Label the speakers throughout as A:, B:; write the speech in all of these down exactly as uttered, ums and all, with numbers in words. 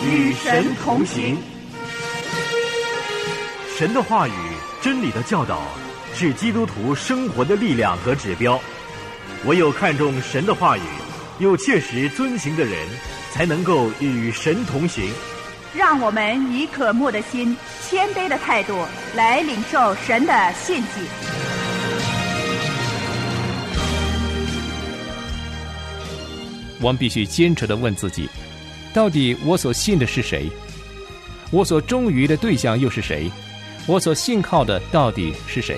A: 与神同行。
B: 神的话语、真理的教导是基督徒生活的力量和指标。唯有看重神的话语，又切实遵行的人，才能够与神同行。
A: 让我们以渴慕的心、谦卑的态度来领受神的信息。
C: 我们必须坚持地问自己，到底我所信的是谁？我所忠于的对象又是谁？我所信靠的到底是谁？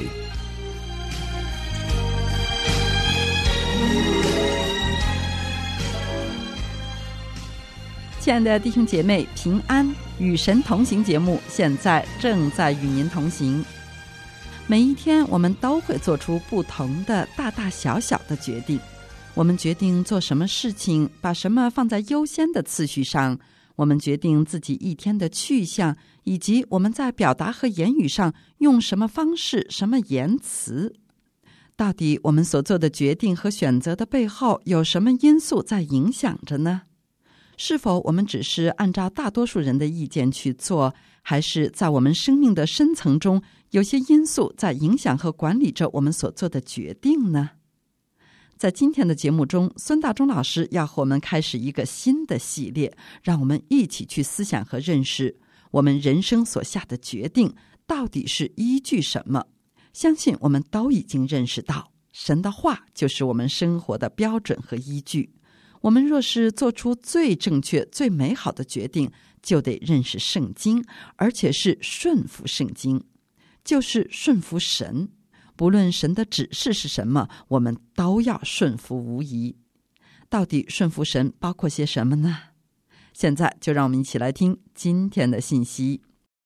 D: 亲爱的弟兄姐妹，平安，与神同行节目现在正在与您同行。每一天我们都会做出不同的大大小小的决定，我们决定做什么事情，把什么放在优先的次序上，我们决定自己一天的去向，以及我们在表达和言语上用什么方式、什么言辞。到底我们所做的决定和选择的背后有什么因素在影响着呢？是否我们只是按照大多数人的意见去做，还是在我们生命的深层中有些因素在影响和管理着我们所做的决定呢？在今天的节目中，孙大中老师要和我们开始一个新的系列，让我们一起去思想和认识我们人生所下的决定到底是依据什么。相信我们都已经认识到，神的话就是我们生活的标准和依据。我们若是做出最正确、最美好的决定，就得认识圣经，而且是顺服圣经，就是顺服神。不论神的指示是什么，我们都要顺服无疑。到底顺服神包括些什么呢？现在就让我们一起来听今天的信息。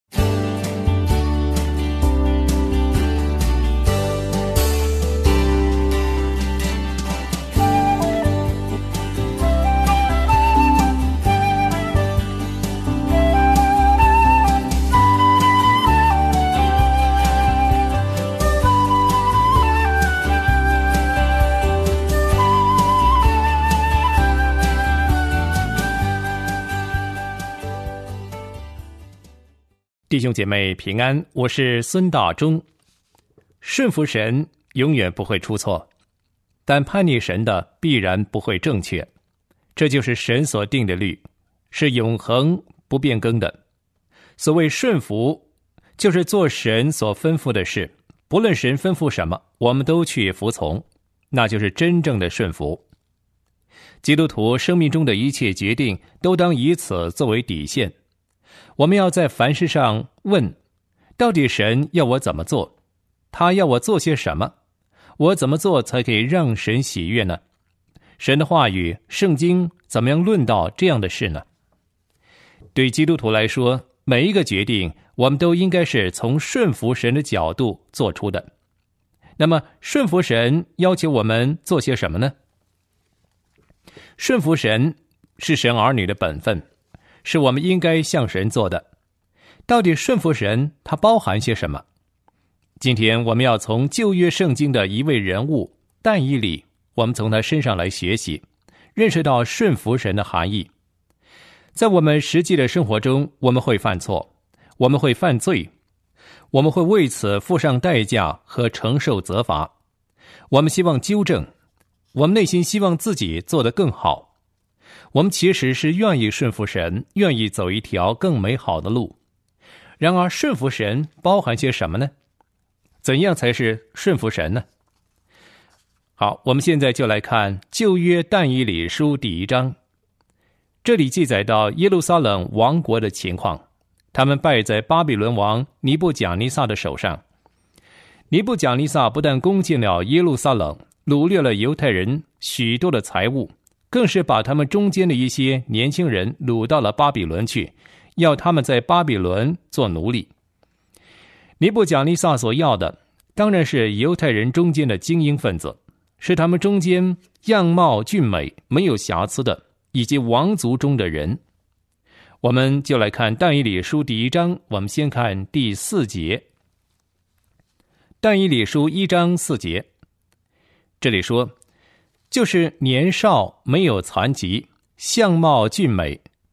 C: 弟兄姐妹平安，我是孙大中。顺服神永远不会出错，但叛逆神的必然不会正确，这就是神所定的律，是永恒不变更的。所谓顺服，就是做神所吩咐的事，不论神吩咐什么，我们都去服从，那就是真正的顺服。基督徒生命中的一切决定都当以此作为底线。我们要在凡事上问，到底神要我怎么做？他要我做些什么？我怎么做才可以让神喜悦呢？神的话语、圣经怎么样论到这样的事呢？对基督徒来说，每一个决定我们都应该是从顺服神的角度做出的。那么顺服神要求我们做些什么呢？顺服神是神儿女的本分，是我们应该向神做的。到底顺服神它包含些什么？今天我们要从旧约圣经的一位人物但以理，我们从他身上来学习，认识到顺服神的含义。在我们实际的生活中，我们会犯错，我们会犯罪，我们会为此付上代价和承受责罚。我们希望纠正，我们内心希望自己做得更好。我们其实是愿意顺服神，愿意走一条更美好的路。然而顺服神包含些什么呢？怎样才是顺服神呢？好，我们现在就来看旧约但以理书第一章。这里记载到耶路撒冷王国的情况，他们败在巴比伦王尼布甲尼撒的手上。尼布甲尼撒不但攻进了耶路撒冷，掳掠了犹太人许多的财物，更是把他们中间的一些年轻人掳到了巴比伦去，要他们在巴比伦做奴隶。尼布甲尼撒所要的当然是犹太人中间的精英分子，是他们中间样貌俊美、没有瑕疵的，以及王族中的人。我们就来看但以理书第一章，我们先看第四节。但以理书一章四节，这里说，就是年少没有残疾，相貌俊美，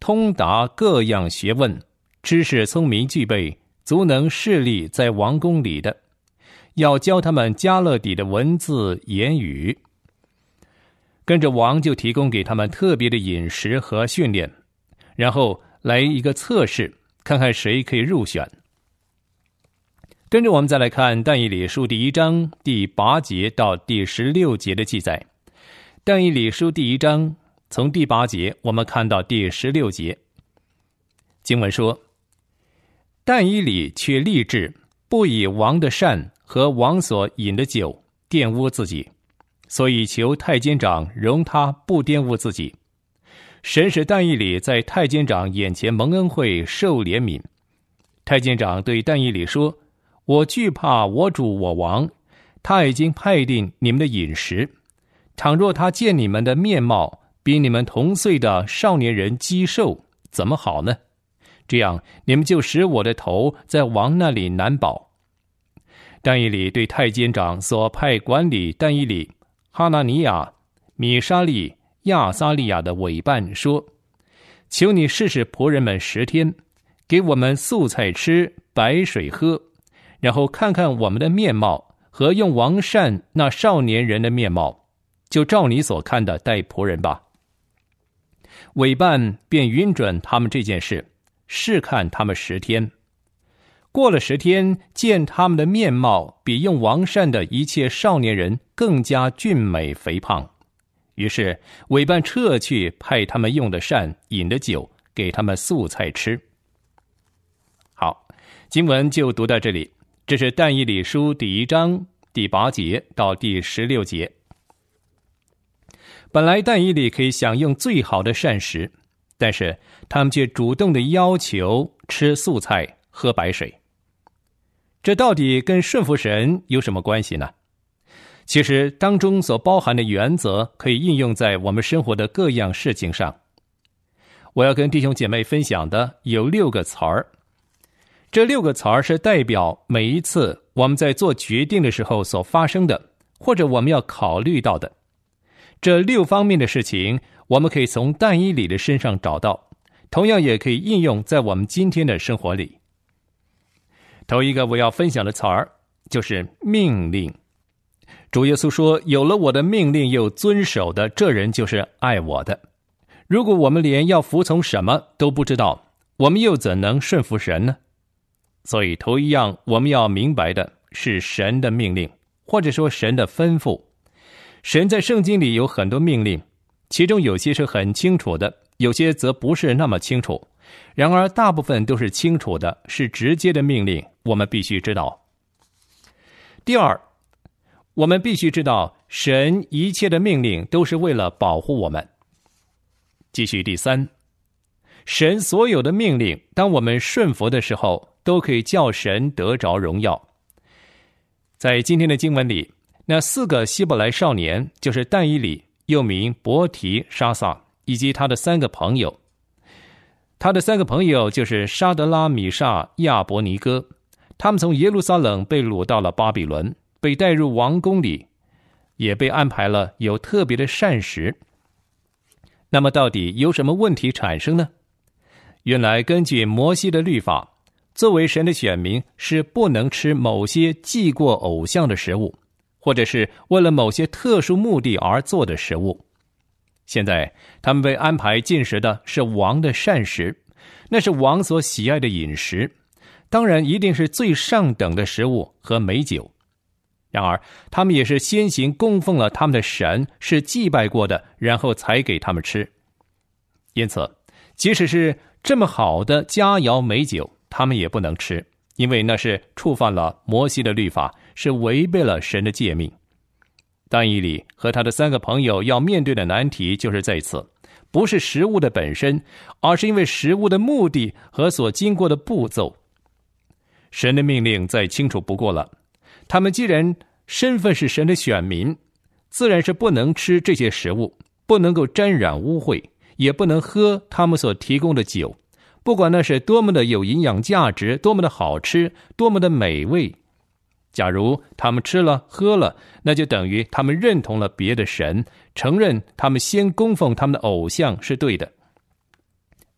C: 通达各样学问，知识聪明具备，足能侍立在王宫里的，要教他们加勒底的文字言语。跟着王就提供给他们特别的饮食和训练，然后来一个测试，看看谁可以入选。跟着我们再来看但以理书第一章第八节到第十六节的记载。但以理书第一章从第八节我们看到第十六节，经文说，但以理却立志不以王的膳和王所饮的酒玷污自己，所以求太监长容他不玷污自己。神使但以理在太监长眼前蒙恩惠，受怜悯。太监长对但以理说，我惧怕我主我王，他已经派定你们的饮食，倘若他见你们的面貌比你们同岁的少年人肌瘦，怎么好呢？这样你们就使我的头在王那里难保。但以理对太监长所派管理但以理、哈拿尼亚、米沙利、亚撒利亚的委办说，求你试试仆人们十天，给我们素菜吃，白水喝，然后看看我们的面貌和用王膳那少年人的面貌，就照你所看的待仆人吧。委办便允准他们这件事，试看他们十天。过了十天，见他们的面貌比用王膳的一切少年人更加俊美肥胖，于是委办撤去派他们用的膳饮的酒，给他们素菜吃。好，经文就读到这里。这是但以理书第一章第八节到第十六节。本来但以理可以享用最好的膳食，但是他们却主动的要求吃素菜，喝白水。这到底跟顺服神有什么关系呢？其实当中所包含的原则可以应用在我们生活的各样事情上。我要跟弟兄姐妹分享的有六个词儿，这六个词儿是代表每一次我们在做决定的时候所发生的，或者我们要考虑到的。这六方面的事情，我们可以从但以理的身上找到，同样也可以应用在我们今天的生活里。头一个我要分享的词儿就是命令。主耶稣说，有了我的命令又遵守的，这人就是爱我的。如果我们连要服从什么都不知道，我们又怎能顺服神呢？所以头一样我们要明白的是神的命令，或者说神的吩咐。神在圣经里有很多命令，其中有些是很清楚的，有些则不是那么清楚。然而大部分都是清楚的，是直接的命令，我们必须知道。第二，我们必须知道神一切的命令都是为了保护我们。继续第三，神所有的命令，当我们顺服的时候，都可以叫神得着荣耀。在今天的经文里，那四个希伯来少年就是但以理，又名伯提沙撒，以及他的三个朋友。他的三个朋友就是沙德拉、米煞、亚伯尼哥，他们从耶路撒冷被掳到了巴比伦，被带入王宫里，也被安排了有特别的膳食。那么到底有什么问题产生呢？原来根据摩西的律法，作为神的选民是不能吃某些祭过偶像的食物，或者是为了某些特殊目的而做的食物。现在他们被安排进食的是王的膳食，那是王所喜爱的饮食，当然一定是最上等的食物和美酒。然而他们也是先行供奉了他们的神，是祭拜过的，然后才给他们吃。因此即使是这么好的佳肴美酒，他们也不能吃，因为那是触犯了摩西的律法，是违背了神的诫命。但以理和他的三个朋友要面对的难题就是在此，不是食物的本身，而是因为食物的目的和所经过的步骤。神的命令再清楚不过了，他们既然身份是神的选民，自然是不能吃这些食物，不能够沾染污秽，也不能喝他们所提供的酒，不管那是多么的有营养价值，多么的好吃，多么的美味。假如他们吃了喝了，那就等于他们认同了别的神，承认他们先供奉他们的偶像是对的。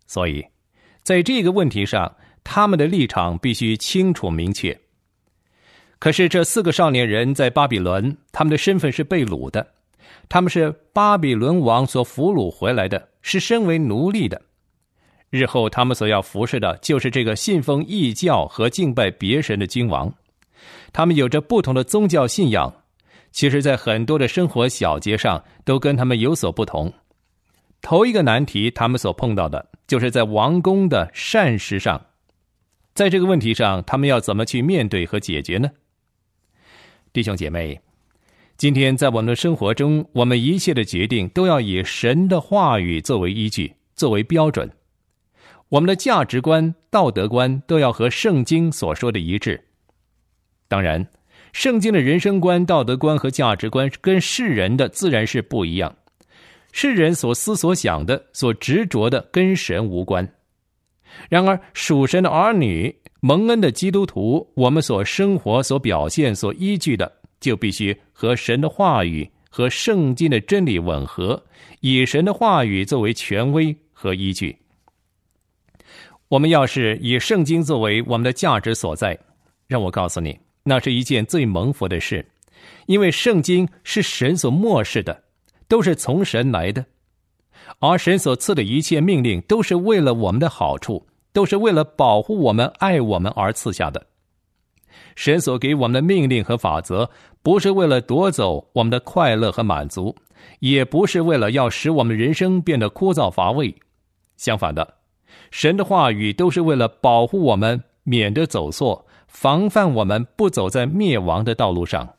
C: 所以在这个问题上，他们的立场必须清楚明确。可是这四个少年人在巴比伦，他们的身份是被掳的，他们是巴比伦王所俘虏回来的，是身为奴隶的。日后他们所要服侍的就是这个信奉异教和敬拜别神的君王。他们有着不同的宗教信仰，其实在很多的生活小节上都跟他们有所不同。头一个难题他们所碰到的就是在王宫的膳食上，在这个问题上他们要怎么去面对和解决呢？弟兄姐妹，今天在我们的生活中，我们一切的决定都要以神的话语作为依据，作为标准。我们的价值观、道德观都要和圣经所说的一致。当然，圣经的人生观、道德观和价值观跟世人的自然是不一样。世人所思所想的、所执着的跟神无关。然而，属神的儿女、蒙恩的基督徒，我们所生活、所表现、所依据的，就必须和神的话语和圣经的真理吻合，以神的话语作为权威和依据。我们要是以圣经作为我们的价值所在，让我告诉你，那是一件最蒙福的事，因为圣经是神所默示的，都是从神来的，而神所赐的一切命令都是为了我们的好处，都是为了保护我们、爱我们而赐下的。神所给我们的命令和法则，不是为了夺走我们的快乐和满足，也不是为了要使我们人生变得枯燥乏味。相反的，神的话语都是为了保护我们免得走错，防范我们不走在灭亡的道路上。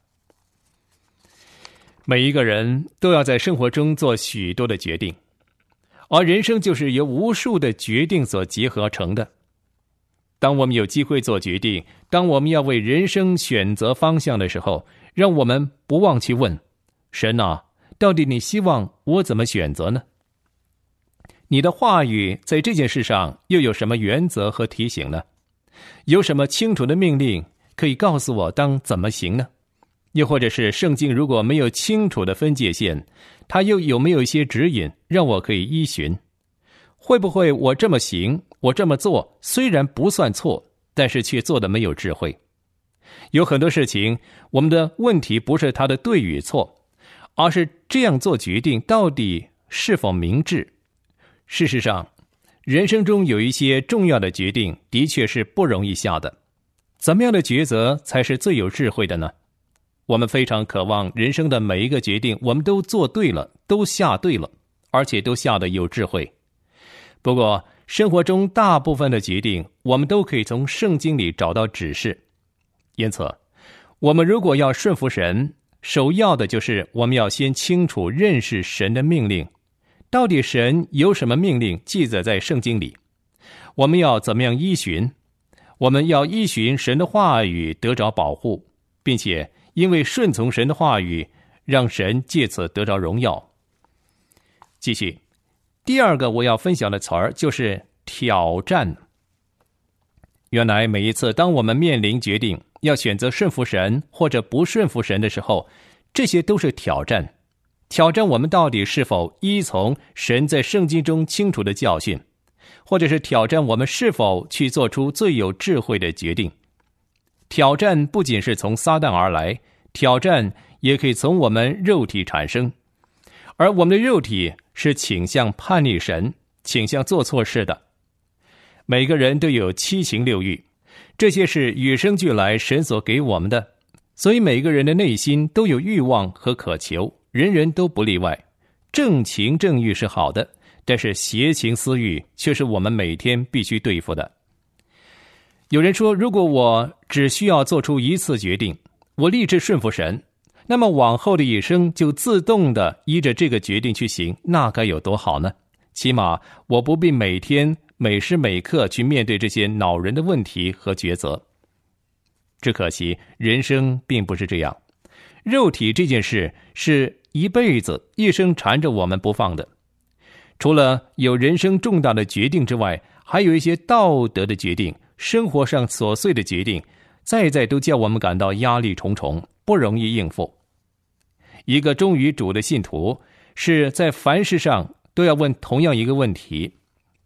C: 每一个人都要在生活中做许多的决定，而人生就是由无数的决定所结合成的。当我们有机会做决定，当我们要为人生选择方向的时候，让我们不忘去问神啊，到底你希望我怎么选择呢？你的话语在这件事上又有什么原则和提醒呢？有什么清楚的命令可以告诉我当怎么行呢？又或者是圣经如果没有清楚的分界线，它又有没有一些指引让我可以依循？会不会我这么行，我这么做虽然不算错，但是却做得没有智慧？有很多事情，我们的问题不是它的对与错，而是这样做决定到底是否明智。事实上，人生中有一些重要的决定的确是不容易下的。怎么样的抉择才是最有智慧的呢？我们非常渴望人生的每一个决定我们都做对了，都下对了，而且都下得有智慧。不过生活中大部分的决定我们都可以从圣经里找到指示。因此我们如果要顺服神，首要的就是我们要先清楚认识神的命令，到底神有什么命令记载在圣经里，我们要怎么样依循？我们要依循神的话语得着保护，并且因为顺从神的话语，让神借此得着荣耀。继续，第二个我要分享的词儿就是挑战。原来每一次当我们面临决定要选择顺服神或者不顺服神的时候，这些都是挑战。挑战我们到底是否依从神在圣经中清楚的教训，或者是挑战我们是否去做出最有智慧的决定。挑战不仅是从撒旦而来，挑战也可以从我们肉体产生，而我们的肉体是倾向叛逆神，倾向做错事的。每个人都有七情六欲，这些是与生俱来神所给我们的，所以每个人的内心都有欲望和渴求，人人都不例外。正情正欲是好的，但是邪情私欲却是我们每天必须对付的。有人说，如果我只需要做出一次决定，我立志顺服神，那么往后的一生就自动的依着这个决定去行，那该有多好呢？起码我不必每天每时每刻去面对这些恼人的问题和抉择。只可惜人生并不是这样，肉体这件事是一辈子一生缠着我们不放的。除了有人生重大的决定之外，还有一些道德的决定，生活上琐碎的决定，再再都叫我们感到压力重重，不容易应付。一个忠于主的信徒是在凡事上都要问同样一个问题，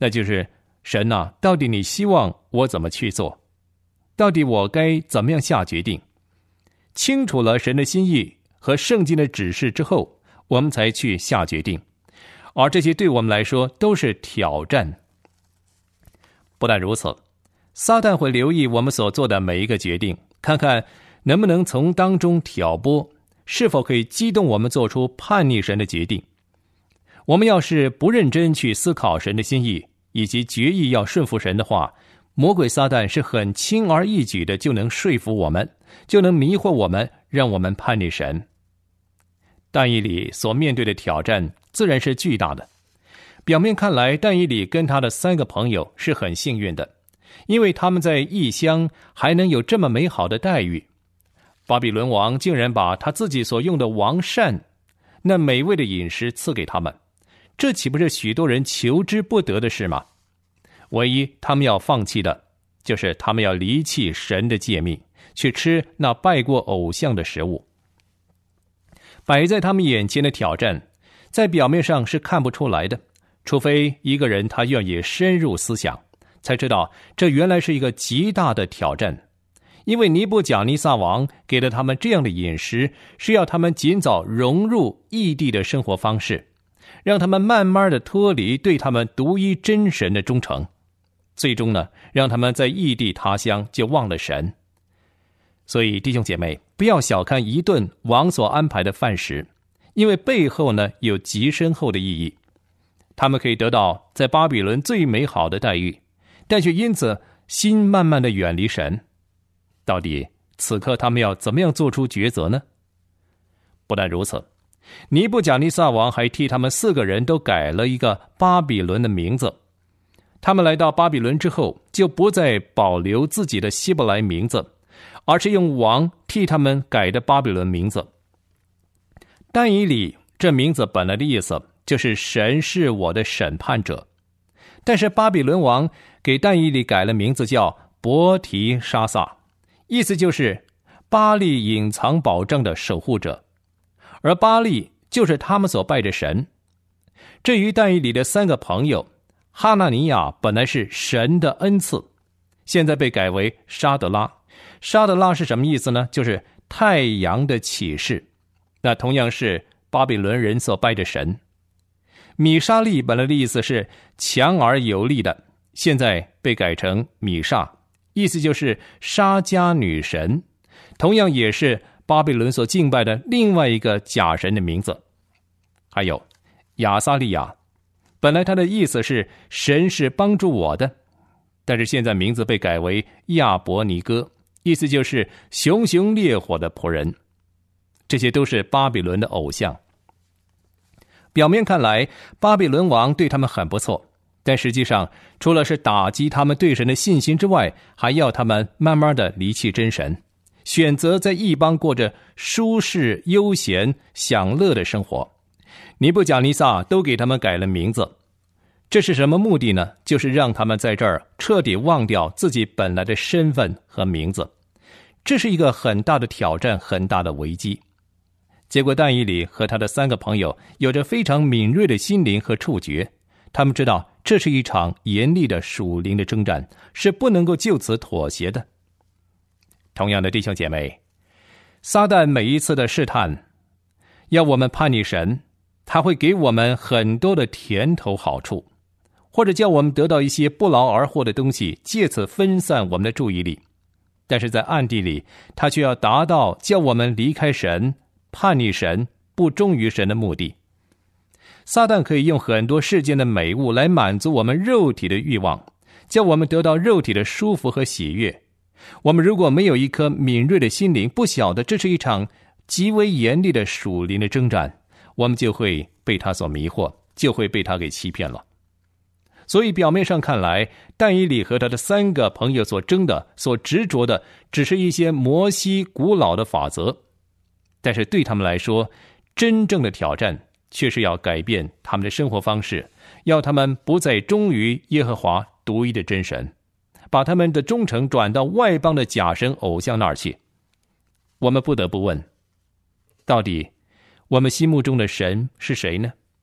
C: 那就是神啊，到底你希望我怎么去做？到底我该怎么样下决定？清楚了神的心意和圣经的指示之后，我们才去下决定。而这些对我们来说都是挑战。不但如此，撒旦会留意我们所做的每一个决定，看看能不能从当中挑拨，是否可以激动我们做出叛逆神的决定。我们要是不认真去思考神的心意，以及决意要顺服神的话，魔鬼撒旦是很轻而易举的就能说服我们，就能迷惑我们，让我们叛逆神。但以理所面对的挑战自然是巨大的。表面看来，但以理跟他的三个朋友是很幸运的，因为他们在异乡还能有这么美好的待遇。巴比伦王竟然把他自己所用的王膳，那美味的饮食赐给他们，这岂不是许多人求之不得的事吗？唯一他们要放弃的，就是他们要离弃神的诫命，去吃那拜过偶像的食物。摆在他们眼前的挑战，在表面上是看不出来的，除非一个人他愿意深入思想，才知道这原来是一个极大的挑战。因为尼布甲尼撒王给了他们这样的饮食，是要他们尽早融入异地的生活方式，让他们慢慢的脱离对他们独一真神的忠诚，最终呢，让他们在异地他乡就忘了神。所以弟兄姐妹，不要小看一顿王所安排的饭食，因为背后呢有极深厚的意义。他们可以得到在巴比伦最美好的待遇，但却因此心慢慢的远离神。到底此刻他们要怎么样做出抉择呢？不但如此，尼布甲尼撒王还替他们四个人都改了一个巴比伦的名字。他们来到巴比伦之后，就不再保留自己的希伯来名字，而是用王替他们改的巴比伦名字。但以理这名字本来的意思就是神是我的审判者，但是巴比伦王给但以理改了名字叫伯提沙撒，意思就是巴力隐藏宝藏的守护者，而巴力就是他们所拜的神。至于但以理的三个朋友，哈纳尼亚本来是神的恩赐，现在被改为沙德拉。沙德拉是什么意思呢？就是太阳的启示，那同样是巴比伦人所拜的神。米沙利本来的意思是强而有力的，现在被改成米煞，意思就是沙加女神，同样也是巴比伦所敬拜的另外一个假神的名字。还有亚撒利亚，本来他的意思是神是帮助我的，但是现在名字被改为亚伯尼哥，意思就是熊熊烈火的仆人。这些都是巴比伦的偶像。表面看来，巴比伦王对他们很不错，但实际上除了是打击他们对神的信心之外，还要他们慢慢的离弃真神，选择在异邦过着舒适悠闲享乐的生活。尼布甲尼撒都给他们改了名字，这是什么目的呢？就是让他们在这儿彻底忘掉自己本来的身份和名字。这是一个很大的挑战，很大的危机。结果但以理和他的三个朋友有着非常敏锐的心灵和触觉，他们知道这是一场严厉的属灵的征战，是不能够就此妥协的。同样的弟兄姐妹，撒旦每一次的试探要我们叛逆神，他会给我们很多的甜头好处，或者叫我们得到一些不劳而获的东西，借此分散我们的注意力。但是在暗地里，他却要达到叫我们离开神、叛逆神、不忠于神的目的。撒旦可以用很多世间的美物来满足我们肉体的欲望，叫我们得到肉体的舒服和喜悦。我们如果没有一颗敏锐的心灵，不晓得这是一场极为严厉的属灵的征战，我们就会被他所迷惑，就会被他给欺骗了。所以表面上看来，但以理和他的三个朋友所争的、所执着的，只是一些摩西古老的法则，但是对他们来说，真正的挑战却是要改变他们的生活方式，要他们不再忠于耶和华独一的真神，把他们的忠诚转到外邦的假神偶像那儿去。我们不得不问，到底我们心目中的神是谁呢？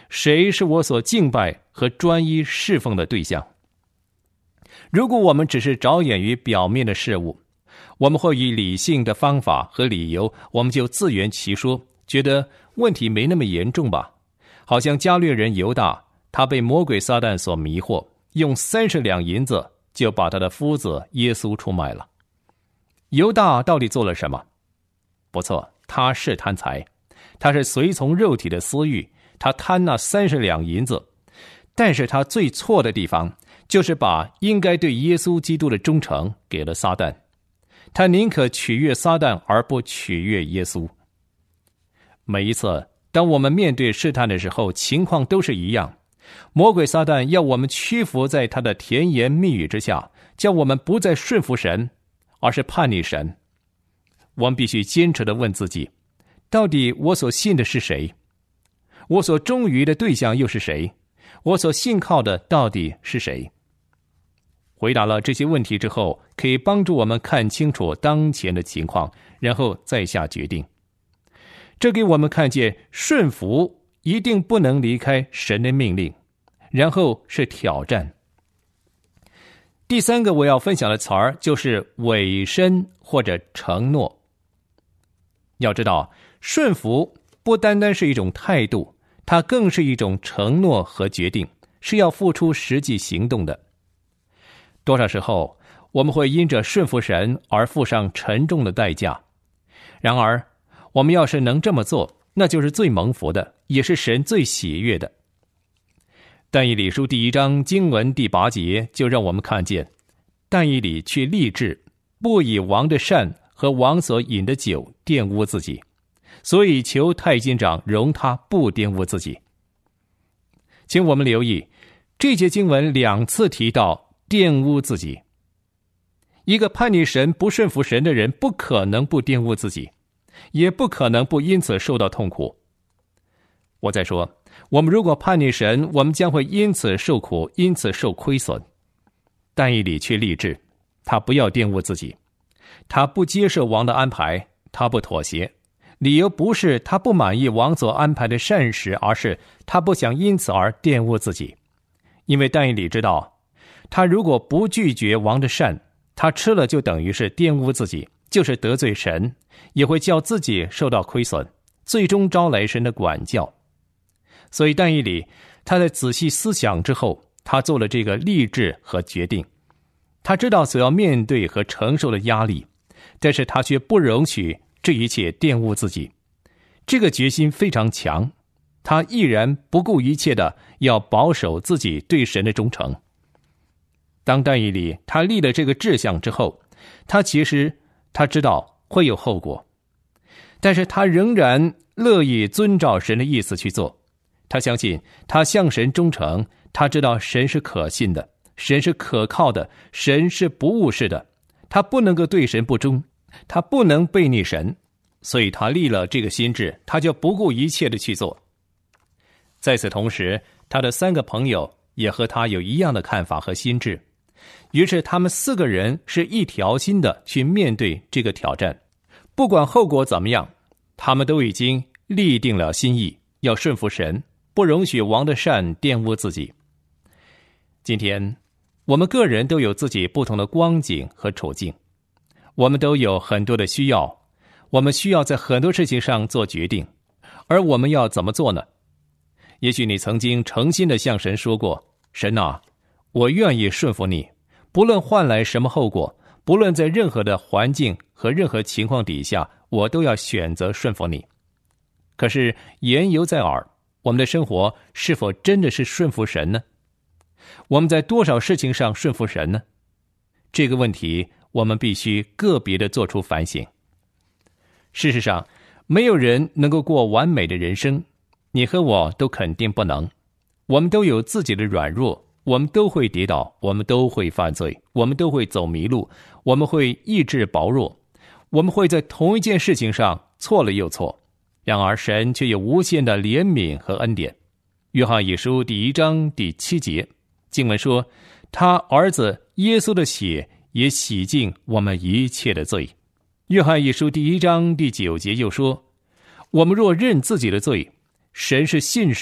C: 谁是我所敬拜和专一侍奉的对象。如果我们只是着眼于表面的事物，我们会以理性的方法和理由，我们就自圆其说，觉得问题没那么严重吧。好像加略人犹大，他被魔鬼撒旦所迷惑，用三十两银子就把他的夫子耶稣出卖了。犹大到底做了什么？不错，他是贪财，他是随从肉体的私欲，他贪那三十两银子。但是他最错的地方，就是把应该对耶稣基督的忠诚给了撒旦。他宁可取悦撒旦，而不取悦耶稣。每一次当我们面对试探的时候，情况都是一样。魔鬼撒旦要我们屈服在他的甜言蜜语之下，叫我们不再顺服神，而是叛逆神。我们必须坚持地问自己，到底我所信的是谁？我所忠于的对象又是谁？我所信靠的到底是谁？回答了这些问题之后，可以帮助我们看清楚当前的情况，然后再下决定。这给我们看见顺服一定不能离开神的命令，然后是挑战。第三个我要分享的词儿就是委身或者承诺。要知道，顺服不单单是一种态度，它更是一种承诺和决定，是要付出实际行动的。多少时候我们会因着顺服神而付上沉重的代价，然而我们要是能这么做，那就是最蒙福的，也是神最喜悦的。但以理书第一章经文第八节就让我们看见，但以理却立志不以王的膳和王所饮的酒玷污自己，所以求太监长容他不玷污自己。请我们留意，这节经文两次提到玷污自己。一个叛逆神不顺服神的人，不可能不玷污自己，也不可能不因此受到痛苦。我再说，我们如果叛逆神，我们将会因此受苦，因此受亏损。但以理却立志，他不要玷污自己，他不接受王的安排，他不妥协。理由不是他不满意王所安排的膳食，而是他不想因此而玷污自己。因为但以理知道，他如果不拒绝王的膳，他吃了就等于是玷污自己，就是得罪神，也会叫自己受到亏损，最终招来神的管教。所以但以理他在仔细思想之后，他做了这个立志和决定。他知道所要面对和承受的压力，但是他却不容许这一切玷污自己。这个决心非常强，他毅然不顾一切的要保守自己对神的忠诚。当但以理他立了这个志向之后，他其实他知道会有后果，但是他仍然乐意遵照神的意思去做。他相信他向神忠诚，他知道神是可信的，神是可靠的，神是不误事的，他不能够对神不忠，他不能背逆神，所以他立了这个心志，他就不顾一切的去做。在此同时，他的三个朋友也和他有一样的看法和心志，于是他们四个人是一条心的去面对这个挑战。不管后果怎么样，他们都已经立定了心意，要顺服神，不容许王的膳玷污自己。今天我们个人都有自己不同的光景和处境，我们都有很多的需要，我们需要在很多事情上做决定，而我们要怎么做呢？也许你曾经诚心的向神说过，神啊，我愿意顺服你，不论换来什么后果，不论在任何的环境和任何情况底下，我都要选择顺服你。可是言犹在耳，我们的生活是否真的是顺服神呢？我们在多少事情上顺服神呢？这个问题我们必须个别的做出反省。事实上，没有人能够过完美的人生，你和我都肯定不能。我们都有自己的软弱，我们都会跌倒，我们都会犯罪，我们都会走迷路，我们会意志薄弱，我们会在同一件事情上错了又错。然而神却有无限的怜悯和恩典。约翰一书第一章第七节，经文说，他儿子耶稣的血也洗净我们一切的罪。约翰一书第一章第九节又说，我们若认自己的罪，神是信实的，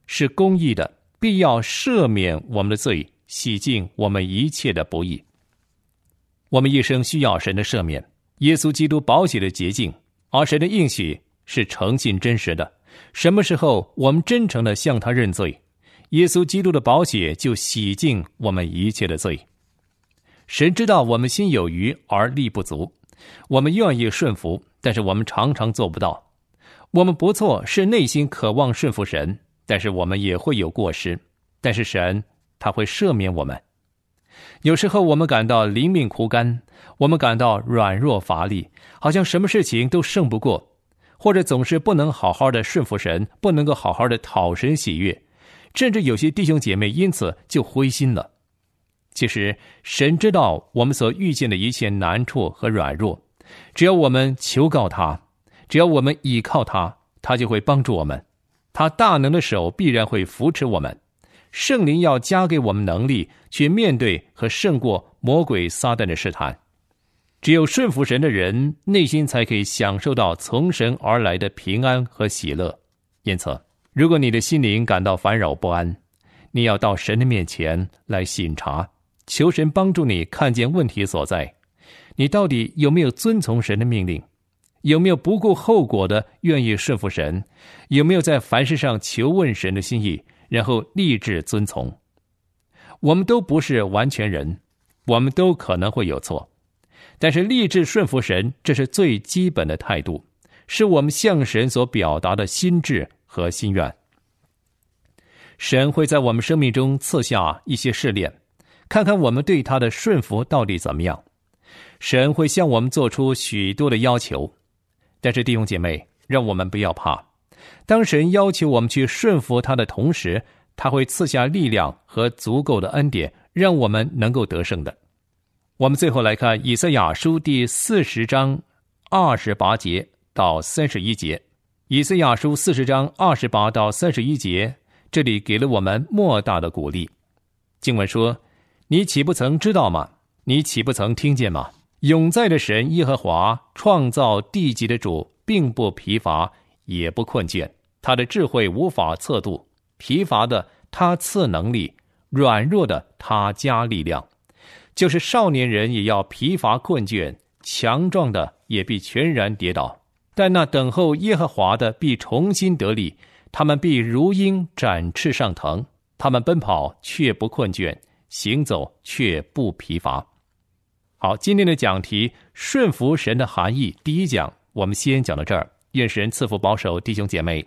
C: 是公义的，必要赦免我们的罪，洗净我们一切的不义。我们一生需要神的赦免，耶稣基督宝血的洁净，而神的应许是诚信真实的。什么时候我们真诚地向他认罪，耶稣基督的宝血就洗净我们一切的罪。神知道我们心有余而力不足，我们愿意顺服，但是我们常常做不到。我们不错，是内心渴望顺服神，但是我们也会有过失，但是神他会赦免我们。有时候我们感到灵命枯干，我们感到软弱乏力，好像什么事情都胜不过，或者总是不能好好的顺服神，不能够好好的讨神喜悦，甚至有些弟兄姐妹因此就灰心了。其实神知道我们所遇见的一切难处和软弱，只要我们求告他，只要我们倚靠他，他就会帮助我们，他大能的手必然会扶持我们。圣灵要加给我们能力，去面对和胜过魔鬼撒旦的试探。只有顺服神的人，内心才可以享受到从神而来的平安和喜乐。因此，如果你的心灵感到烦扰不安，你要到神的面前来省察，求神帮助你看见问题所在。你到底有没有遵从神的命令？有没有不顾后果的愿意顺服神？有没有在凡事上求问神的心意，然后立志遵从？我们都不是完全人，我们都可能会有错，但是立志顺服神，这是最基本的态度，是我们向神所表达的心志和心愿。神会在我们生命中赐下一些试炼，看看我们对他的顺服到底怎么样。神会向我们做出许多的要求，但是弟兄姐妹，让我们不要怕。当神要求我们去顺服他的同时，他会赐下力量和足够的恩典，让我们能够得胜的。我们最后来看以赛亚书第四十章二十八节到三十一节。以赛亚书四十章二十八到三十一节，这里给了我们莫大的鼓励。经文说：你岂不曾知道吗？你岂不曾听见吗？永在的神耶和华，创造地极的主，并不疲乏，也不困倦。他的智慧无法测度，疲乏的他赐能力，软弱的他加力量。就是少年人也要疲乏困倦，强壮的也必全然跌倒。但那等候耶和华的必重新得力，他们必如鹰展翅上腾，他们奔跑却不困倦，行走却不疲乏。好，今天的讲题顺服神的含义第一讲我们先讲到这儿，愿神赐福保守弟兄姐妹。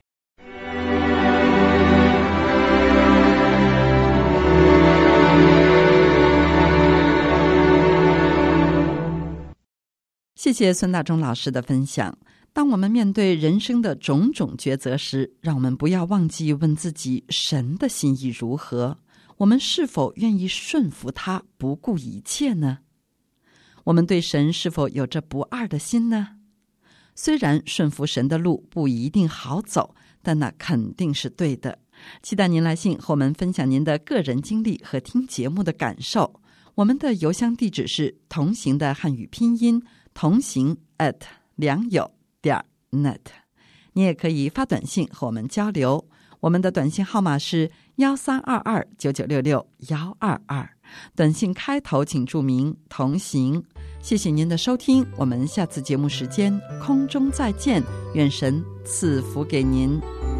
D: 谢谢孙大中老师的分享。当我们面对人生的种种抉择时，让我们不要忘记问自己，神的心意如何？我们是否愿意顺服他，不顾一切呢？我们对神是否有着不二的心呢？虽然顺服神的路不一定好走，但那肯定是对的。期待您来信和我们分享您的个人经历和听节目的感受。我们的邮箱地址是同行的汉语拼音同行 at 良友点 net。 你也可以发短信和我们交流，我们的短信号码是幺三二二九九六六幺二二，短信开头请注明同行。谢谢您的收听，我们下次节目时间空中再见，愿神赐福给您。